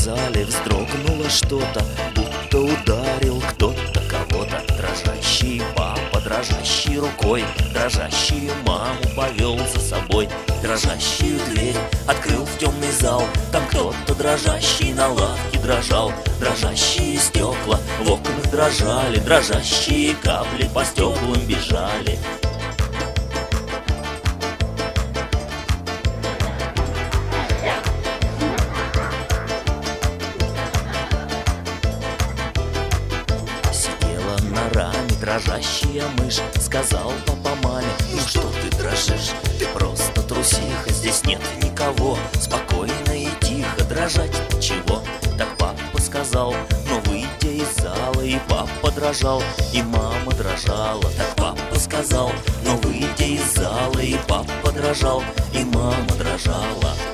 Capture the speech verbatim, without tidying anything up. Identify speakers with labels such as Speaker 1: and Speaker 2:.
Speaker 1: зале вздрогнуло что-то, будто ударил кто-то кого-то. Дрожащий папа, дрожащей рукой, дрожащую маму повел за собой. Дрожащую дверь открыл в темный зал, там кто-то дрожащий на лавке дрожал. Дрожащие стекла в окнах дрожали, дрожащие капли по стеклам бежали. Сидела на раме дрожащая мышь, сказал папа маме: ну что ты дрожишь, ты просто трусиха, здесь нет никого, спокойно и тихо, дрожать чего? Так папа сказал, но выйдя из зала, и папа дрожал, и мама дрожала. Так папа сказал, но выйдя из зала, и папа дрожал, и мама дрожала.